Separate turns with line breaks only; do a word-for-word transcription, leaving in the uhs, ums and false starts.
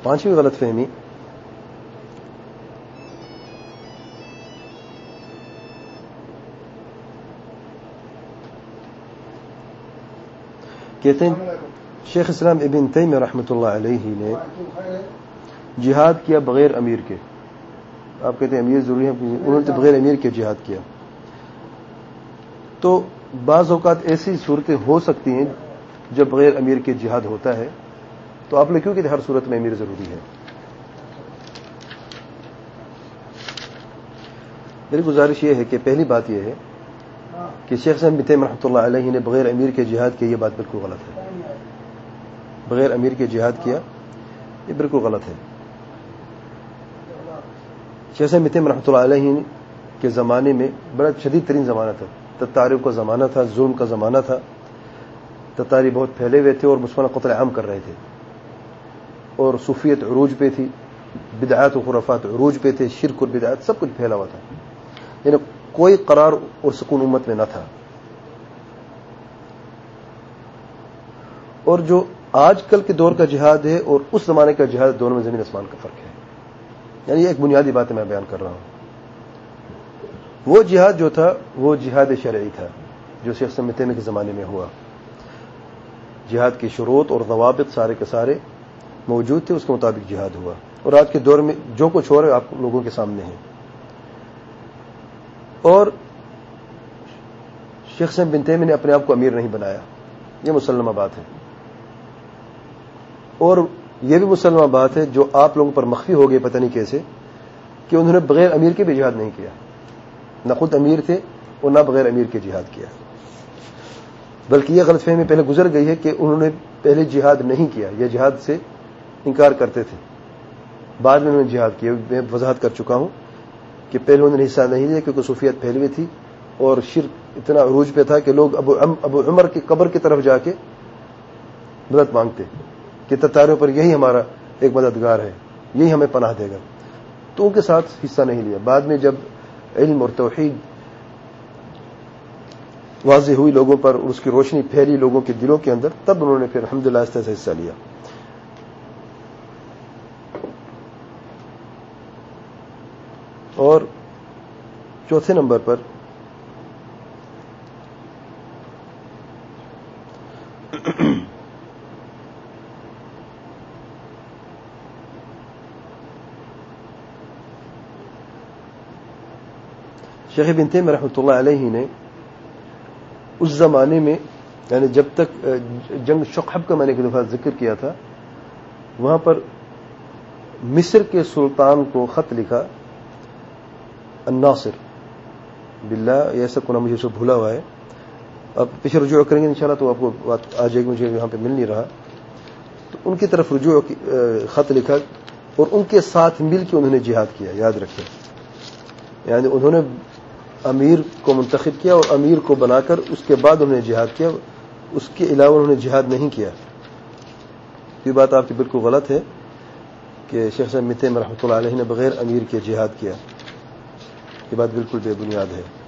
پانچویں غلط فہمی کہتے ہیں شیخ اسلام ابن تیمیہ رحمۃ اللہ علیہ نے جہاد کیا بغیر امیر کے. آپ کہتے ہیں امیر ضروری ہے، انہوں نے تو بغیر امیر کے جہاد کیا. تو بعض اوقات ایسی صورتیں ہو سکتی ہیں جب بغیر امیر کے جہاد ہوتا ہے، تو آپ نے کیوں کہ ہر صورت میں امیر ضروری ہے. میری گزارش یہ ہے کہ پہلی بات یہ ہے کہ شیخ صاحب ابن تیمیہ رحمۃ اللہ علیہ نے بغیر امیر کے جہاد کیا، یہ بات بالکل غلط ہے. بغیر امیر کے جہاد کیا یہ بالکل غلط ہے. شیخ صاحب ابن تیمیہ رحمۃ اللہ علیہ کے زمانے میں بڑا شدید ترین زمانہ تھا، تتاریوں کا زمانہ تھا، ظلم کا زمانہ تھا. تتاری بہت پھیلے ہوئے تھے اور مسلمان قتل عام کر رہے تھے، اور صوفیت عروج پہ تھی، بدعات و خرافات عروج پہ تھے، شرک اور بدعات سب کچھ پھیلا ہوا تھا. یعنی کوئی قرار اور سکون امت میں نہ تھا. اور جو آج کل کے دور کا جہاد ہے اور اس زمانے کا جہاد، دونوں میں زمین آسمان کا فرق ہے. یعنی یہ ایک بنیادی بات میں بیان کر رہا ہوں. وہ جہاد جو تھا وہ جہاد شرعی تھا جو شیخ ابن تیمیہ کے زمانے میں ہوا. جہاد کی شروط اور ضوابط سارے کے سارے موجود تھے، اس کے مطابق جہاد ہوا. اور آج کے دور میں جو کچھ ہو رہا ہے آپ لوگوں کے سامنے ہے. اور شیخ ابن تیمیہ نے اپنے آپ کو امیر نہیں بنایا، یہ مسلمہ بات ہے. اور یہ بھی مسلمہ بات ہے جو آپ لوگوں پر مخفی ہو گئی پتہ نہیں کیسے، کہ انہوں نے بغیر امیر کے بھی جہاد نہیں کیا. نہ خود امیر تھے اور نہ بغیر امیر کے جہاد کیا. بلکہ یہ غلط فہمی پہلے گزر گئی ہے کہ انہوں نے پہلے جہاد نہیں کیا، یہ جہاد سے انکار کرتے تھے. بعد میں انہوں نے جہاد کیا. میں وضاحت کر چکا ہوں کہ پہلے انہوں نے حصہ نہیں لیا کیونکہ صوفیت پھیلی ہوئی تھی اور شرک اتنا عروج پہ تھا کہ لوگ ابو ابو عمر کی قبر کی طرف جا کے مدد مانگتے کہ تتاریوں پر یہی ہمارا ایک مددگار ہے، یہی ہمیں پناہ دے گا. تو ان کے ساتھ حصہ نہیں لیا. بعد میں جب علم اور توحید واضح ہوئی لوگوں پر اور اس کی روشنی پھیلی لوگوں کے دلوں کے اندر، تب انہوں نے پھر الحمدللہ اس طرح سے حصہ لیا. اور چوتھے نمبر پر شیخ ابن تیمیہ رحمۃ اللہ علیہ نے اس زمانے میں، یعنی جب تک جنگ شقحب کا میں نے ایک دفعہ ذکر کیا تھا، وہاں پر مصر کے سلطان کو خط لکھا، الناصر باللہ، ایسا کونا مجھے اسے بھولا ہوا ہے. اب پیچھے رجوع کریں گے انشاءاللہ تو آپ کو بات آ جائے گی، مجھے یہاں پہ مل نہیں رہا. تو ان کی طرف رجوع خط لکھا اور ان کے ساتھ مل کے انہوں نے جہاد کیا. یاد رکھیں، یعنی انہوں نے امیر کو منتخب کیا اور امیر کو بنا کر اس کے بعد انہوں نے جہاد کیا. اس کے علاوہ انہوں نے جہاد نہیں کیا. یہ بات آپ کی بالکل غلط ہے کہ شیخ صاحب ابن تیمیہ رحمۃ اللہ علیہ نے بغیر امیر کے جہاد کیا. یہ بات بالکل بے بنیاد ہے.